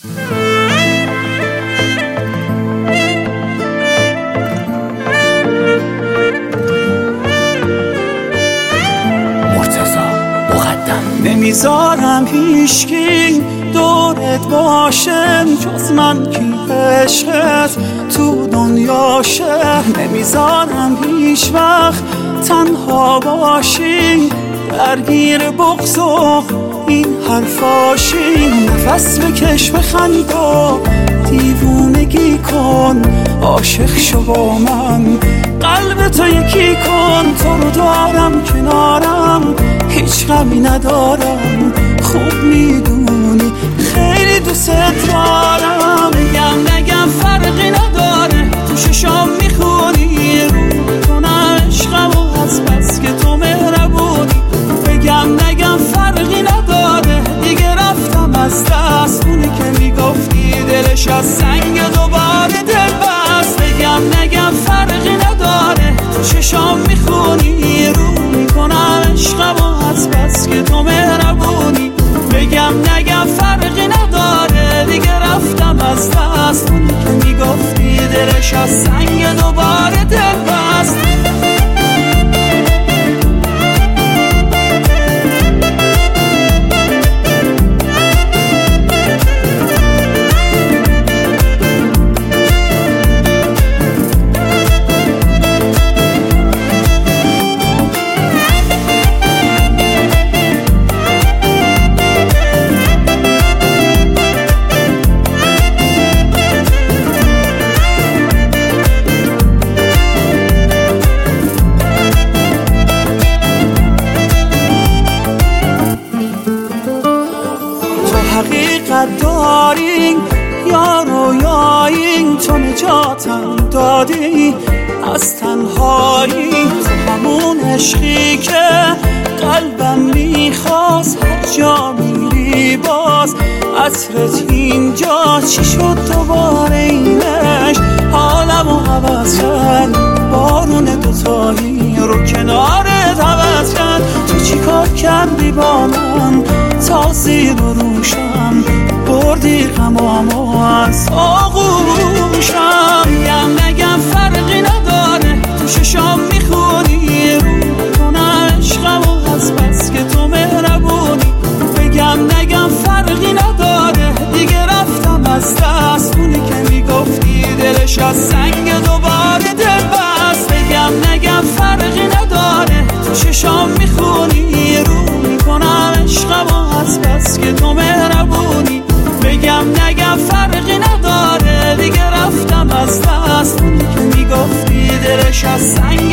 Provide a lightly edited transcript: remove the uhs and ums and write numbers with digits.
نمیذارم هیچکی دورت باشه جز من کی عشقت تو دنیاشه. نمیذارم هیچ وقت تنها باشی درگیر بغض و این حرفاشی. نفس بکش بخند و دیوونگی کن، عاشق شو با من قلب تو یکی کن. تو رو دارم کنارم هیچ غمی ندارم، خوب میدونی خیلی دوست دارم. نگم فرقی نداره تو ششام میخونی رو کنم عشقم و از بس که تو مهربونی. نگم فرقی نداره دیگه رفتم از دست، اونی که میگفتی دلش از سنگ دوباره دل بست. نگم فرقی نداره تو چشام میخونی رو میکنم عشقم و از بس که تو مهربونی. نگم فرقی نداره دیگه رفتم از دست، اونی که میگفتی دلش از سنگ دوباره دل بست. حقیقت داریم یا رویاییم، تو نجاتم دادی از تنهایی. تو همون عشقی که قلبم میخواست، هر جا میری باز عطرت اینجا. چی شد دوباره اینش حالمو عوض کرد، بارون دوتایی رو کنارت عوض کرد. تو چی کار کردی با من تا زیر روشم بردی غمامو از آغوشم. نگم فرقی نداره تو ششام میخونی رو کنم عشقم و از بس که تو مهربونی. نگم فرقی نداره دیگه رفتم از دست، اونی که میگفتی دلش از سنگ دوباره دل بست. نگم فرقی نداره تو چشام میخونی رو میکنم عشقم و از بس که تو مهربونی. نگم فرقی نداره دیگه رفتم از دست، اونی که میگفتی دلش از سنگ